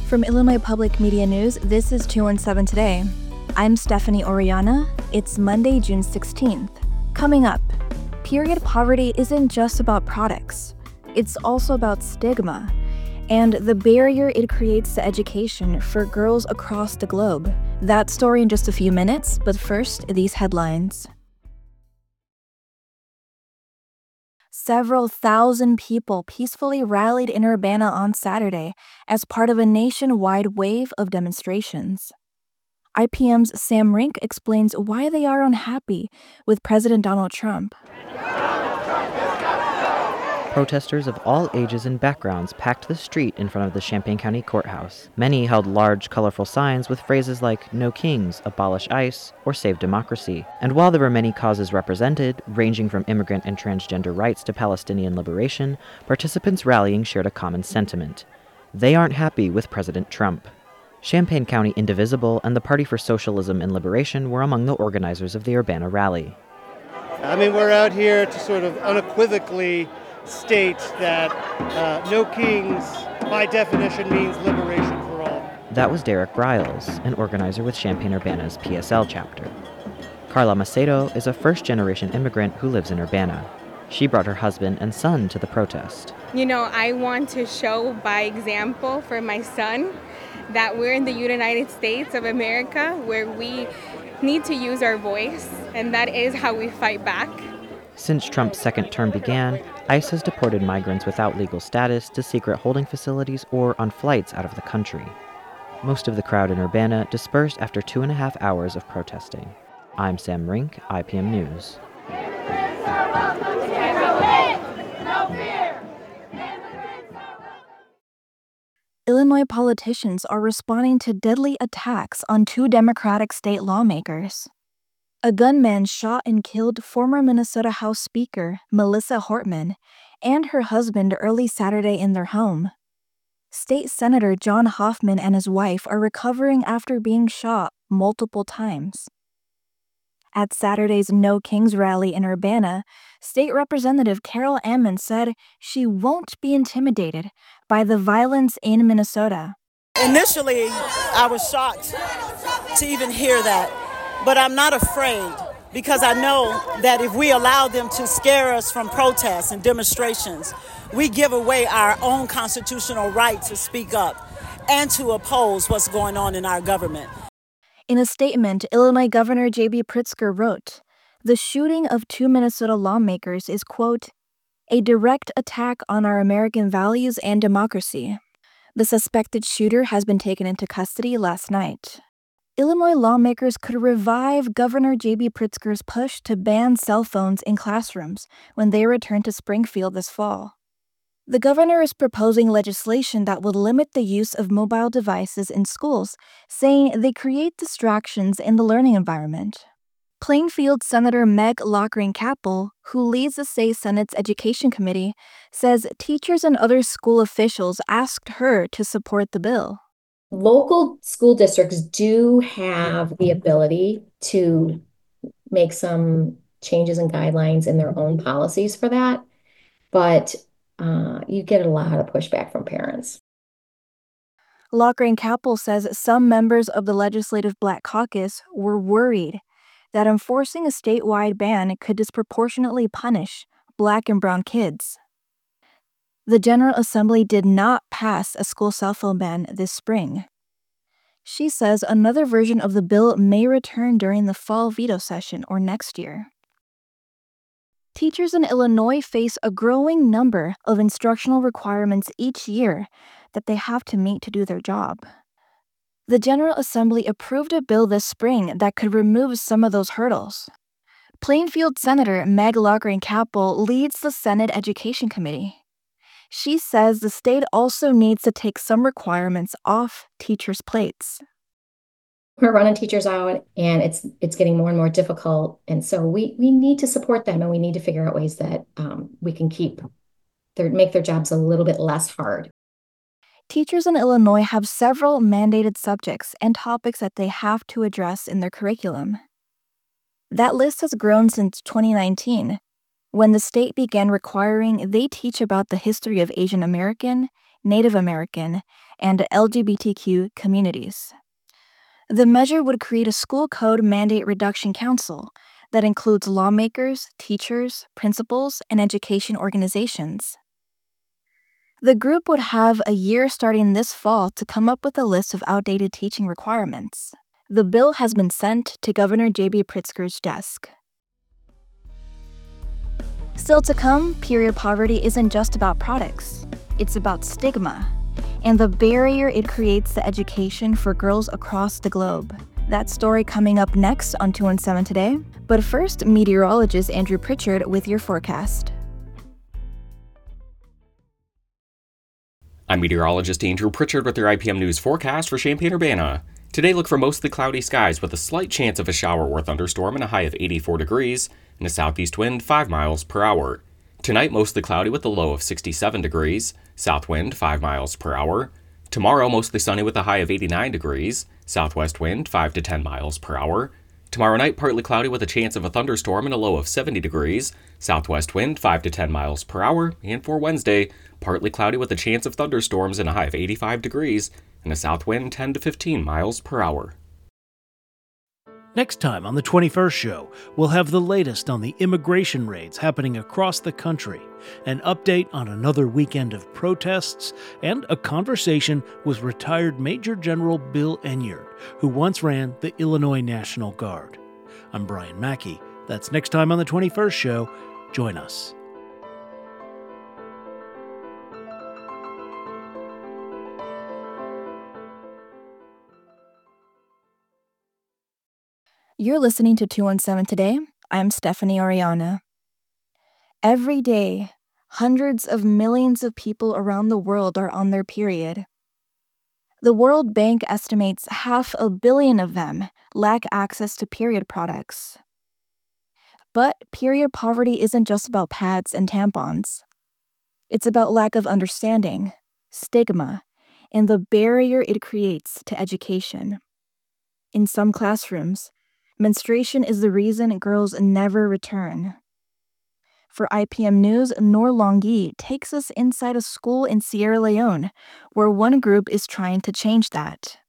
From Illinois Public Media News, this is 217 Today. I'm Stephanie Oriana. It's Monday, June 16th. Coming up, period poverty isn't just about products. It's also about stigma and the barrier it creates to education for girls across the globe. That story in just a few minutes, but first, these headlines. Several thousand people peacefully rallied in Urbana on Saturday as part of a nationwide wave of demonstrations. IPM's Sam Rink explains why they are unhappy with President Donald Trump. Protesters of all ages and backgrounds packed the street in front of the Champaign County Courthouse. Many held large, colorful signs with phrases like "No Kings," "Abolish ICE," or "Save Democracy." And while there were many causes represented, ranging from immigrant and transgender rights to Palestinian liberation, participants rallying shared a common sentiment. They aren't happy with President Trump. Champaign County Indivisible and the Party for Socialism and Liberation were among the organizers of the Urbana rally. We're out here to sort of unequivocally state that no kings, by definition, means liberation for all. That was Derek Riles, an organizer with Champaign-Urbana's PSL chapter. Carla Macedo is a first-generation immigrant who lives in Urbana. She brought her husband and son to the protest. I want to show by example for my son that we're in the United States of America where we need to use our voice, and that is how we fight back. Since Trump's second term began, ICE has deported migrants without legal status to secret holding facilities or on flights out of the country. Most of the crowd in Urbana dispersed after 2.5 hours of protesting. I'm Sam Rink, IPM News. Illinois politicians are responding to deadly attacks on two Democratic state lawmakers. A gunman shot and killed former Minnesota House Speaker Melissa Hortman and her husband early Saturday in their home. State Senator John Hoffman and his wife are recovering after being shot multiple times. At Saturday's No Kings rally in Urbana, State Representative Carol Ammon said she won't be intimidated by the violence in Minnesota. Initially, I was shocked to even hear that. But I'm not afraid because I know that if we allow them to scare us from protests and demonstrations, we give away our own constitutional right to speak up and to oppose what's going on in our government. In a statement, Illinois Governor J.B. Pritzker wrote, "The shooting of two Minnesota lawmakers is, quote, a direct attack on our American values and democracy." The suspected shooter has been taken into custody last night. Illinois lawmakers could revive Governor J.B. Pritzker's push to ban cell phones in classrooms when they return to Springfield this fall. The governor is proposing legislation that would limit the use of mobile devices in schools, saying they create distractions in the learning environment. Plainfield Senator Meg Loughran-Capel, who leads the state Senate's Education Committee, says teachers and other school officials asked her to support the bill. Local school districts do have the ability to make some changes and guidelines in their own policies for that, but you get a lot of pushback from parents. Loughran-Capel says some members of the Legislative Black Caucus were worried that enforcing a statewide ban could disproportionately punish Black and brown kids. The General Assembly did not pass a school cell phone ban this spring. She says another version of the bill may return during the fall veto session or next year. Teachers in Illinois face a growing number of instructional requirements each year that they have to meet to do their job. The General Assembly approved a bill this spring that could remove some of those hurdles. Plainfield Senator Meg Loughran-Capel leads the Senate Education Committee. She says the state also needs to take some requirements off teachers' plates. We're running teachers out, and it's getting more and more difficult, and so we need to support them, and we need to figure out ways that we can make their jobs a little bit less hard. Teachers in Illinois have several mandated subjects and topics that they have to address in their curriculum. That list has grown since 2019, when the state began requiring they teach about the history of Asian American, Native American, and LGBTQ communities. The measure would create a school code mandate reduction council that includes lawmakers, teachers, principals, and education organizations. The group would have a year starting this fall to come up with a list of outdated teaching requirements. The bill has been sent to Governor J.B. Pritzker's desk. Still to come, period poverty isn't just about products. It's about stigma and the barrier it creates to education for girls across the globe. That story coming up next on 217 Today. But first, meteorologist Andrew Pritchard with your forecast. I'm meteorologist Andrew Pritchard with your IPM News forecast for Champaign-Urbana. Today, look for mostly cloudy skies with a slight chance of a shower or thunderstorm and a high of 84 degrees and a southeast wind 5 miles per hour. Tonight, mostly cloudy with a low of 67 degrees, south wind 5 miles per hour. Tomorrow, mostly sunny with a high of 89 degrees, southwest wind 5 to 10 miles per hour. Tomorrow night, partly cloudy with a chance of a thunderstorm and a low of 70 degrees, southwest wind 5 to 10 miles per hour. And for Wednesday, partly cloudy with a chance of thunderstorms and a high of 85 degrees and a south wind 10 to 15 miles per hour. Next time on the 21st Show, we'll have the latest on the immigration raids happening across the country, an update on another weekend of protests, and a conversation with retired Major General Bill Enyart, who once ran the Illinois National Guard. I'm Brian Mackey. That's next time on the 21st Show. Join us. You're listening to 217 Today. I'm Stephanie Oriana. Every day, hundreds of millions of people around the world are on their period. The World Bank estimates 500 million of them lack access to period products. But period poverty isn't just about pads and tampons. It's about lack of understanding, stigma, and the barrier it creates to education. In some classrooms, menstruation is the reason girls never return. For IPM News, Noor Longhi takes us inside a school in Sierra Leone, where one group is trying to change that.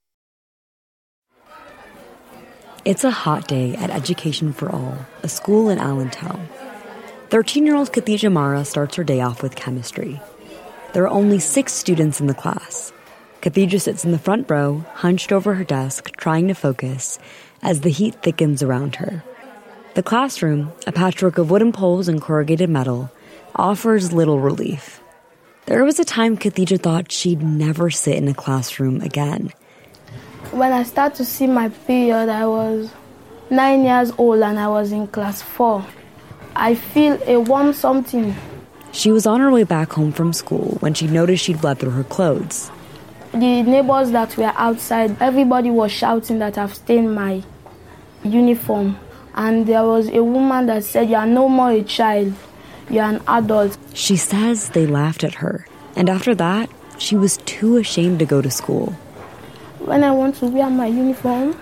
It's a hot day at Education for All, a school in Allentown. 13-year-old Khadija Mara starts her day off with chemistry. There are only 6 students in the class. Khadija sits in the front row, hunched over her desk, trying to focus, as the heat thickens around her. The classroom, a patchwork of wooden poles and corrugated metal, offers little relief. There was a time Khadija thought she'd never sit in a classroom again. When I started to see my period, I was 9 years old and I was in class 4. I feel a warm something. She was on her way back home from school when she noticed she'd bled through her clothes. The neighbors that were outside, everybody was shouting that I've stained my uniform. And there was a woman that said, "You are no more a child, you are an adult." She says they laughed at her. And after that, she was too ashamed to go to school. When I want to wear my uniform,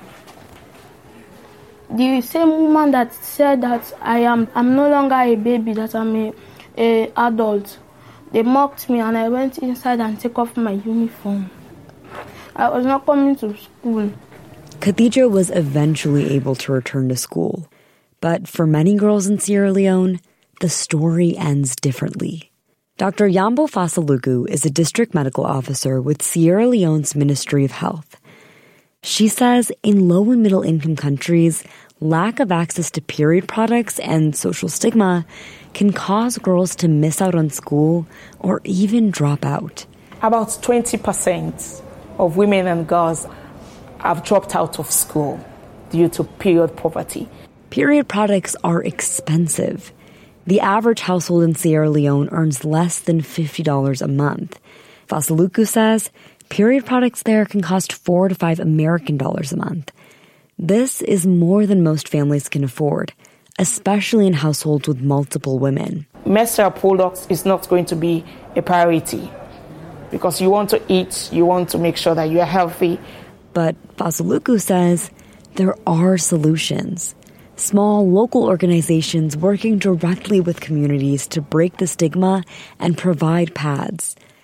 the same woman that said that I'm no longer a baby, that I'm a adult, they mocked me and I went inside and took off my uniform. I was not coming to school. Khadija was eventually able to return to school. But for many girls in Sierra Leone, the story ends differently. Dr. Yambo Fasaluku is a district medical officer with Sierra Leone's Ministry of Health. She says in low and middle income countries, lack of access to period products and social stigma can cause girls to miss out on school or even drop out. About 20% of women and girls have dropped out of school due to period poverty. Period products are expensive. The average household in Sierra Leone earns less than $50 a month. Fasaluku says period products there can cost $4 to $5 American dollars a month. This is more than most families can afford, especially in households with multiple women. Menstrual products is not going to be a priority because you want to eat, you want to make sure that you are healthy. But Fasaluku says there are solutions. Small local organizations working directly with communities to break the stigma and provide pads.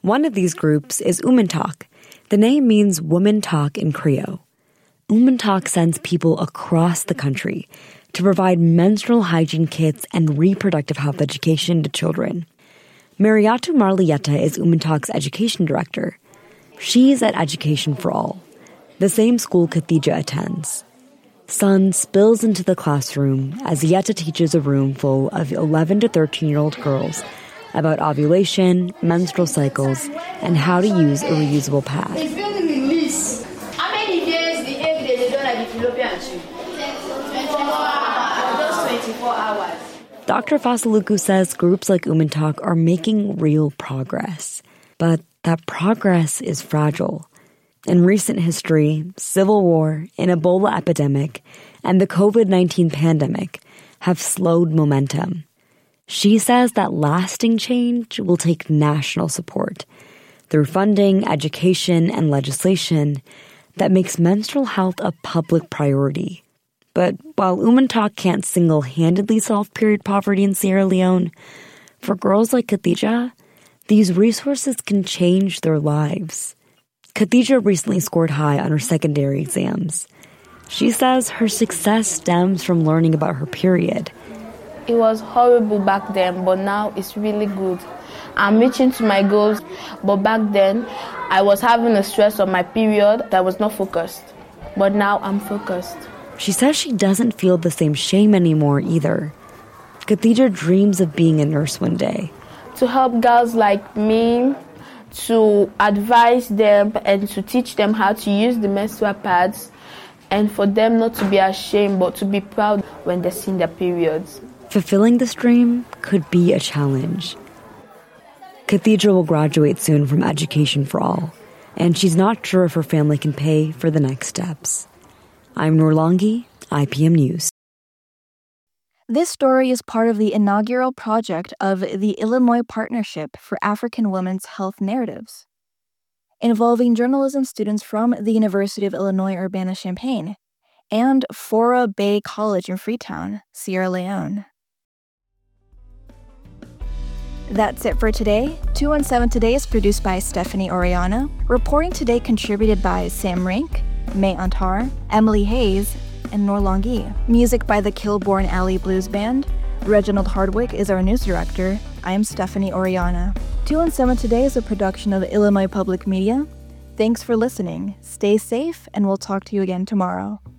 One of these groups is Umantak. The name means woman talk in Creole. Umantak sends people across the country to provide menstrual hygiene kits and reproductive health education to children. Mariatu Marlieta is Umantak's education director. She's at Education for All, the same school Khadija attends. Sun spills into the classroom as Yetta teaches a room full of 11 to 13-year-old girls about ovulation, menstrual cycles, and how to use a reusable pad. How many days the egg they don't have the fallopian tube? 24 hours. Dr. Fasaluku says groups like Umantak are making real progress, but that progress is fragile. In recent history, civil war, an Ebola epidemic, and the COVID-19 pandemic have slowed momentum. She says that lasting change will take national support through funding, education, and legislation that makes menstrual health a public priority. But while Umantak can't single-handedly solve period poverty in Sierra Leone, for girls like Khadija, these resources can change their lives. Khadija recently scored high on her secondary exams. She says her success stems from learning about her period. It was horrible back then, but now it's really good. I'm reaching to my goals, but back then, I was having a stress on my period that was not focused. But now I'm focused. She says she doesn't feel the same shame anymore either. Khadija dreams of being a nurse one day. To help girls like me, to advise them and to teach them how to use the menstrual pads, and for them not to be ashamed but to be proud when they see their periods. Fulfilling this dream could be a challenge. Khadija will graduate soon from Education for All, and she's not sure if her family can pay for the next steps. I'm Noor Longi, IPM News. This story is part of the inaugural project of the Illinois Partnership for African Women's Health Narratives, involving journalism students from the University of Illinois Urbana-Champaign and Fora Bay College in Freetown, Sierra Leone. That's it for today. 217 Today is produced by Stephanie Oriana. Reporting today contributed by Sam Rink, May Antar, Emily Hayes, and Noor Longi. Music by the Kilbourne Alley Blues Band. Reginald Hardwick is our news director. I am Stephanie Oriana. 217 Today is a production of Illinois Public Media. Thanks for listening. Stay safe, and we'll talk to you again tomorrow.